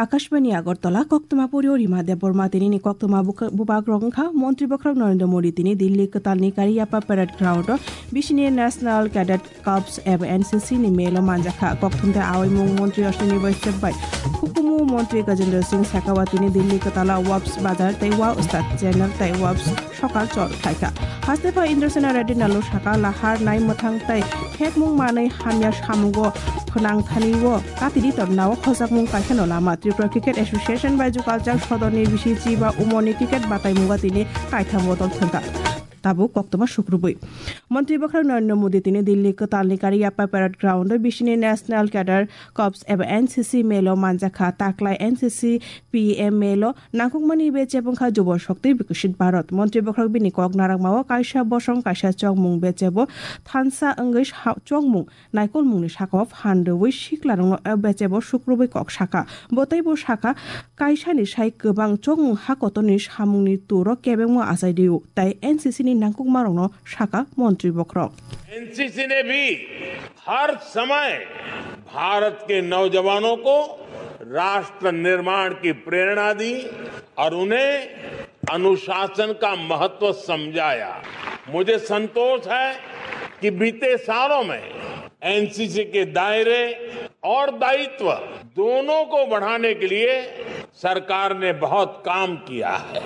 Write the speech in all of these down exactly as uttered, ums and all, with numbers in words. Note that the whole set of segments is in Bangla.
আকাশবাণী আগরতলা কক্তমা পরিও রিমা দেববর্মা তিনি কক্তমা বুবাক রংখা মন্ত্রী বক্রক নরেন্দ্র মোদী তিনি দিল্লি কতালনি কারিয়াপা প্যারেড গ্রাউন্ড বিশিনি ন্যাশনাল ক্যাডেট কর্পস এবং এনসিসি নি মেল মানজাখা কক্তমতে আওয়ামী মন্ত্রী অশ্বিনী বৈষ্ণব বাই হুকুমু মন্ত্রী গজেন্দ্র সিং শেখাওয়াতিনি দিল্লি কতালা ওয়াপস বাজার তাইওয়া উস্তাদ জেনারেল তাই ওয়াপস সকাল চল খাইকা হাসতেফা ইন্দ্রসেনা রেড্ডি নালু শাখা লাহার নাই মথাং তাই হেক মুং মাनै হামিয়া সামুগো ফনাং থানিও কাতিদি তন্নাও খজাক মুং কাইখানো লামা ত্রিপুরা ক্রিকেট এসোসিয়েশন বাই জুকালচার সদনের বিশিচি বা উমনি ক্রিকেট বাতাই মুগা তিনি কাইথাম বদল থঙ্কা তাবু কক্তমা শুক্রবই মন্ত্রী বক্রক নরেন্দ্র মোদী তিনি দিল্লি কতালনি কারিয়াপা প্যারেড গ্রাউন্ড বিশিনি ন্যাশনাল ক্যাডার কর্পস এবং এনসিসি মেলো মানজাখা তাকলাই এনসিসি পিএম মেলো নাকুকমানি বে চেবংখা যুব শক্তি বিকশিত ভারত মন্ত্রী বক্রক বিনি কক নারাকমাও কাইসা বসং কাইসা চংমুং বে চেব থানসা অঙ্গৈ চংমুং নাইকল মুংনি শাখাও হান্ডওই শিকলারং বে চেব শুক্রবই কক শাখা বতাইব শাখা কাইসানি সাই গোবাং চংমুং হাকতনি সামুংনি তুর কেবেং আসাই দিউ তাই এনসিসি नाकुक मारोनो शाखा मंत्री बक्रो एनसीसी ने भी हर समय भारत के नौजवानों को राष्ट्र निर्माण की प्रेरणा दी और उन्हें अनुशासन का महत्व समझाया। मुझे संतोष है कि बीते सालों में एनसीसी के दायरे और दायित्व दोनों को बढ़ाने के लिए सरकार ने बहुत काम किया है।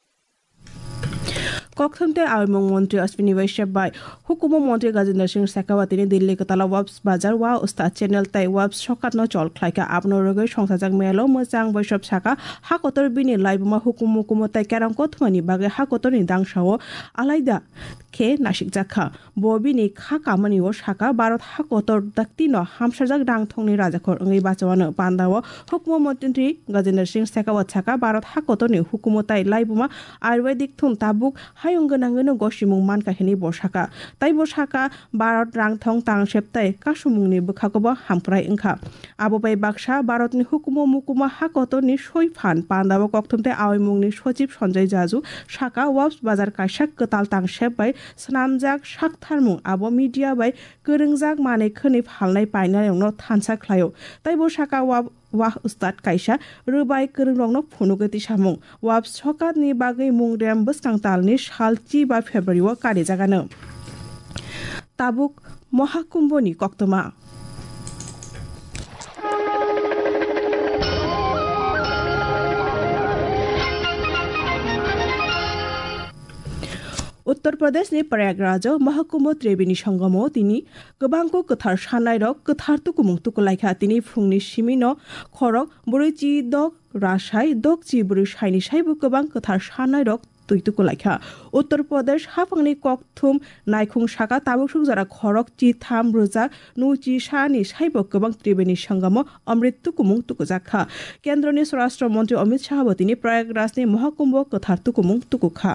কক্তমতে আওয়ামী মন্ত্রী অশ্বিনী বৈষ্ণব বাই হুকুম মন্ত্রী গজেন্দ্র সিং শেখাওয়াতিনি দিল্লি কতালা ওয়াপস বাজার ওয়া উস্তাদ চ্যানেল তাই ওয়াপস সকাতন চল খাইকা আবনরগৈ সংসাজাক মেলো মোজাং বৈষ্ণব শাখা হাকতর বিনি লাইবমা হুকুম হুকুম তাই কেরাং কথমানি বাগে হাকতরনি দাংসাও আলাইদা খে নাসিক জাখা ববিনি খা কামানিও শাখা ভারত হাকতর দাক্তিন হামসাজাক ডাংথংনি রাজাখর ওই বাঁচাওয়ানো পান্দাও হুকুম মন্ত্রী গজেন্দ্র সিং শেখাওয়াত শাখা ভারত হাকতরনি হুকুম তাই লাইবমা আয়ুর্বেদিক থুম তাবুক হায়ঙ্গনাঙ্গনো গসিমুং মানকাহিনী বসাকা তাই বসাকা ভারত রাংথং তাংসেপ তাই কাসুমুংনি বখাকবো হামক্রাই ওংখা আববাই বাক্সা ভারতনি হুকুমো মুকুমা হাকতনি সইফান পান্দাবো কক্তমতে আওয়ামী সচিব সঞ্জয় জাজু শাখা ওয়াপস বাজার কাইসাক কতাল তাংসেপ বাই স্নামজাক সাকথারমুং আবো মিডিয়া বাই गोरोंजाक माने खनि फालनाय पाइनायावनो थानसा ख्लायो ताइ बसाका वाब वाह उस्ताद काइसा रुबाय गोरोंरंनो फुनुगति सामुं वाब सकातनि बागै मुंग्रेम बसकांतालनि सालचि बा फेब्रुवारियाव कारि जागानो ताबुक महाकुम्भनि कक्तमा उत्तर प्रदेश नि प्रयागराजआव महकुम्भ त्रिवेणी संगमआव तिनि गोबांखौ गोथार साननाय रक गोथार तुकुमुं तुकुलायखा तिनि फुंनि सिमिनो खरक बुरैचि दक रासाय दक चि बुरै साइनि साइबो गोबां गोथार साननाय रक तुकुलायखा उत्तर प्रदेश हाफांनि कक्थुम नायखुं साका ताबुक जरा खरक चि थाम रोजा नुचि सानि साइबो गोबां त्रिवेणी संगमआव अमृत तुकुमुं तुकुजाखा केन्द्रनि स्वराष्ट्र मन्त्री अमित शाहबो तिनि प्रयागराजनि महकुम्भ गोथार तुकुमुं तुकुखा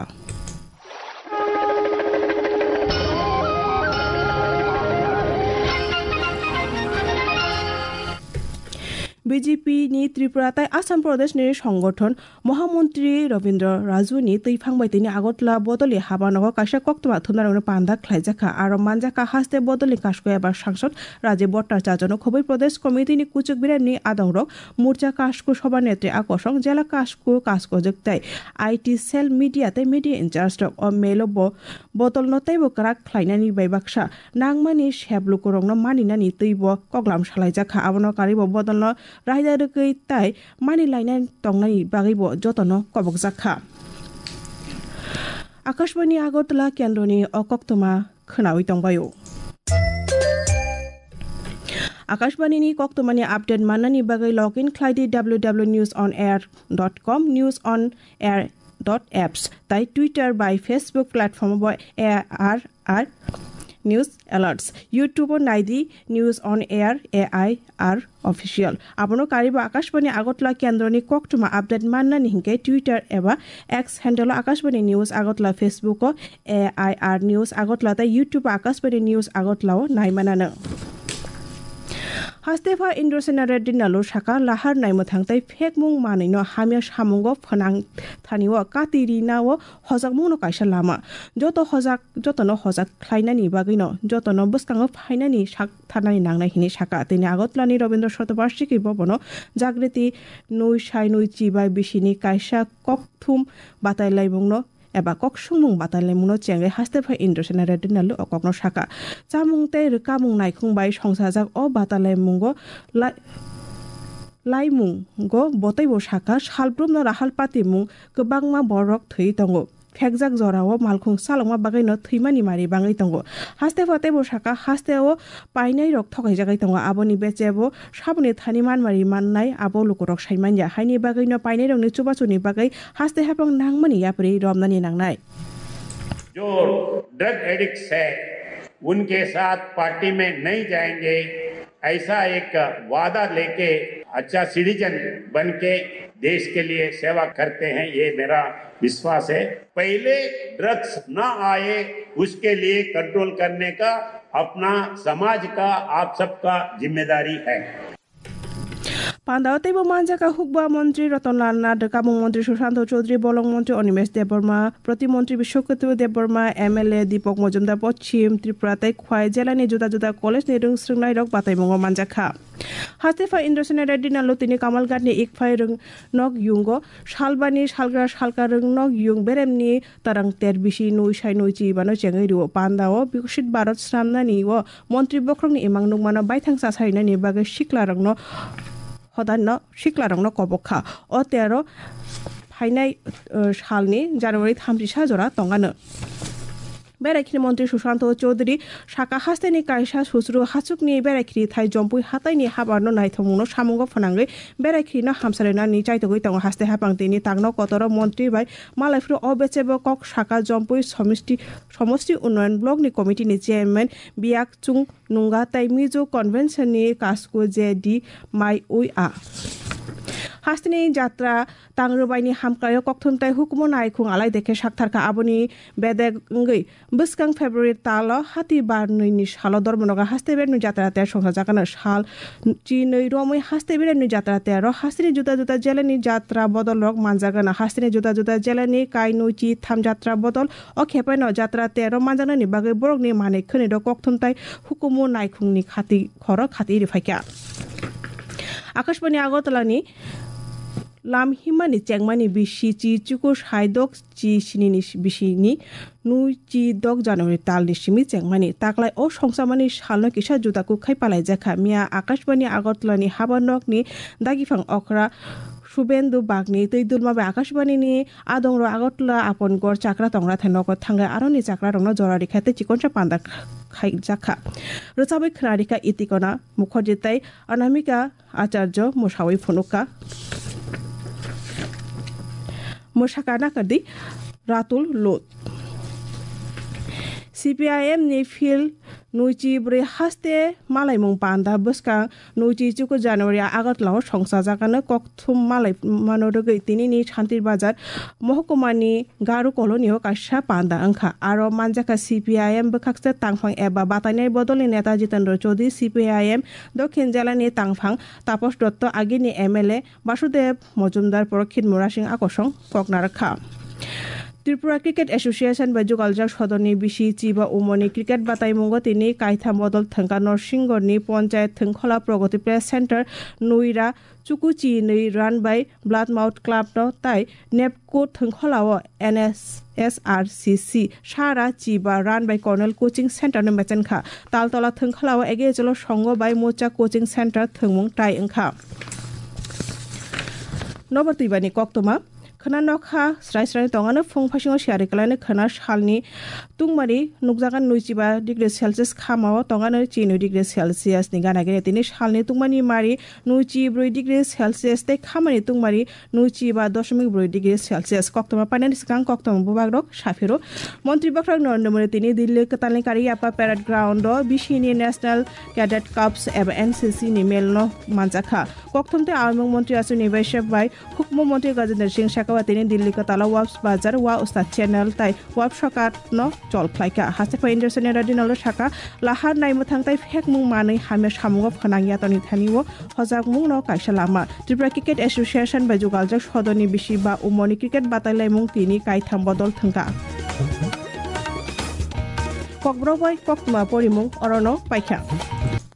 বিজেপি নি ত্রিপুরা তাই আসাম প্রদেশ নি সংগঠন মহামন্ত্রী রবীন্দ্র রাজুনি তৈফাংবাই তিনি আগতলা বদলি হাবানগ কাইসা কক্তমা থুনারং পান্দা খ্লাইজাখা আর মানজাকা হাসতে বদলি কাসকো এবার সাংসদ রাজীব ভট্টাচার্য খবই প্রদেশ কমিটি নি কুচক বিরানি আদংরক মোর্চা কাসকো সভানেত্রী আকর্ষণ জেলা কাসকো কাসকো জগতাই আইটি সেল মিডিয়াতে মিডিয়া ইনচার্জ অ মেলো বদল নতাই বকরা খ্লাইনানি বাইবাকসা নাংমানি সেবলুকরং মানিনানি তৈব কগলাম সালাইজাখা আবনকারি বদল रायदा रोकै ताइ मानिलायनाय तंनाय बागैबो जतनो कबक जाखा आकाशवाणी আগরতলা केन्द्रनि अकक्तमा खोनावै तंबायो आकाशवाणीनि कक्तमानि अपडेट माननानि बागै लग इन ख्लाइदि W W news on air dot com news on air dot apps ताइ ट्विटर बाय फेसबुक प्लेटफर्म बाय A R R News Alerts YouTube নাইদি news on air A I R official আপনো কারিব আকাশবাণী আগতলা কেন্দ্রনি কক্তমা আপডেট মাননা নিহিকে টুইটার এবা X handle Akashvani news Agartala Facebook A I R news Agartala তাই ইউটিউব আকাশবাণী নিউজ আগতলাও নাই মানানো Hastefa Indosena Redina lo Shaka Lahar Naimotangtai Fek Mung Manino Hamia Shamungo Fanang Taniwa Katiri Nawo Hozak Muno Kaisha Lama Joto Hozak Jotono Hozak Klainani Bagino Jotono Buskang Hainani Shak Tanani Nangna Hini Shaka Tini Agotlani Robindra Shotobarshiki Bobono Jagreti Nui Shai Nui Chiba Bishini Kaisha Koktum Batai Laibungno eba kok sungmung batalai muno chenge Hastefa Indosena Redina lo okokno Shaka Chamung te rukamung naikung bai songsajak o batalai mungo lai laimung go botai bo Shaka salbrumno rahal patimung kebangma borok thui tongo Fekjak jorao malkhung salongma bagaino thimani mari bangai tongo Hastefa te bo Shaka hasteo painai rok thokai jagai tongo aboni bechebo sabuni thani man mari mannai abo lukorok saimanja haini bagaino painai rokni chubachuni bagai haste hapang nangmani yapri romnani nangnai जो ड्रग एडिक्ट्स है उनके साथ पार्टी में नहीं जाएंगे ऐसा एक वादा लेके अच्छा सिटीजन बन के देश के लिए सेवा करते हैं ये मेरा विश्वास है पहले ड्रग्स ना आए उसके लिए कंट्रोल करने का अपना समाज का आप सबका जिम्मेदारी है Pandao tebo manjaka hukba mantri Ratanlal Nadar Kamung mantri Sushanto Chaudhary Bolong mantri Animesh Deborma Pratimantri Bishwakatu Deborma M L A Deepak Majumdar Pochim Tripura tai khwai jelani juda juda college ni rung srungnai rok batai mongo manjaka Hastefa Indosena Redina lo tini Kamalghat ni ikphai rung nok yungo salbani salgra salka rung nok yung beremni tarang ter bishi nui shai nui chi bano chengai ru Pandao Bikushit Bharat Sramnani wo mantri bokrong ni imang nungmano baithang sasaina ni bagai shikla rong no Hodano Shiklarong no Kobokha Otero Hainai Shalni January Thamrisha Jora Tongano Berakini Montri Sushanto Chaudhary Shaka Hasteni Kaisha Susru Hatsukni Berakiri Thai Jompui Hataini Habano Naitomuno Shamungo Fanangi Berakina Hamsarena ni Chaitogui Tong Haste Hapangtini Tagno Kotoro Montri by Malafru Obechebo Kok Shaka Jompui Somisti Somosti Unan Blog ni Committee ni Chairman Biak Chung Nunga Tai Mizo Convention ni Kasku Jedi Mai Ui A Hastini Jatra Tangrubaini Hamkayo Koktuntai Hukumo Naikung Alai Deke Shaktarka Aboni Bedegui Buskang February Talo Hati Barni Shalo Dormonoga Hasteber nu Jatra Ter Shongajakana Shal Chinui Romi Hasteber nu Jatra Tero Hastini Juta Juta Jelani Jatra Bodolok Manjagana Hastini Juta Juta Jelani Kainuchi Tham Jatra Bodol O Khepano Jatra Tero Manjana ni Bagai Borok ni Mane Khuni do Koktuntai Hukumo Naikung ni Khati Khoro Khati Rifaika Akashbani Agotolani Lam himani chengmani bishi chi chuko haidok chi sinini bishini nu chi dok January tal ni simi chengmani taklai o songsamani salno kisa judaku khai palai jakha mia Akashbani Agotlani habanok ni dagifang okra Subendu Bagni Tuidulma Akashbani ni Adongro Agotla Apon Gor Chakra Tongra Thanoko Thanga Aroni Chakra Rongno Jorari Khate Chikoncha Panda Khai Jakha Rosabai Khnarika Itikona Mukhojitai Anamika Acharya Mushawi Phunuka Mushakana Kadi Ratul Lot C P I M ni fil nuchi bre haste malai mung panda buska nuchi chuko January agat lao songsa jakana kokthum malai manorogei tini ni Shantir Bazar mohkumani garu koloni ho kasha panda angkha aro manjaka C P I M bkhakse tangphang eba batanai bodoli neta Jitendra Chaudhary C P I M Dokhin jela ni tangphang Taposh Dotto agini M L A Basudev Majumdar Porokhit Murasing akosong koknarakha Tripura Cricket Association by Jugaljak Shodoni Bishi Chiba Umoni Cricket Batai Mungo Tini Kaitha Model Thangka Norsingor ni Ponchayat Thangkhola Progoti Play Center Nuira Chukuchi ni run by Bloodmouth Club no Tai Nepco Thangkhola N S S R C C Shara Chiba run by Cornell Coaching Center no Mechenkha Taltola Thangkhola Ege Jolo Songo by Mocha Coaching Center Thangmung Tai Engkha Nobati Bani Koktoma Khana nokha srai srai tongana phung phasingo siari kalane khana salni tungmari nukjagan nuichiba degree celsius khamao tongana chinu degree celsius ni gana gene tini salni tungmani mari nuichi broi degree celsius te khamani tungmari nuichiba দশমিক দুই degree celsius koktoma panen skang koktoma bubagrok shafiro মন্ত্রী বক্রক নরেন্দ্র মোদী তিনি দিল্লি কাতালনি কারিয়াপা প্যারেড গ্রাউন্ড বিশিনি ন্যাশনাল ক্যাডেট কাপস এব NCC ni melno manjaka koktomte armong মন্ত্রী আছে নিবাসক বাই হুকম মন্ত্রী Gajendra Singh Shaka wa tini Delhi ka tala waps bazar wa usta channel tai wap sakat no chol khlaika hase ko Anderson radinal saka lahar nai muthang tai phek mung manai hame samungo phanang ya toni thaniwo hojak mung no kaisa lama Tripura Cricket Association by Jugaljak Shodoni Bishi ba Umoni Cricket Batalai mung tini kaitham bodol thangka Kokbro boy kokma porimung orono paikha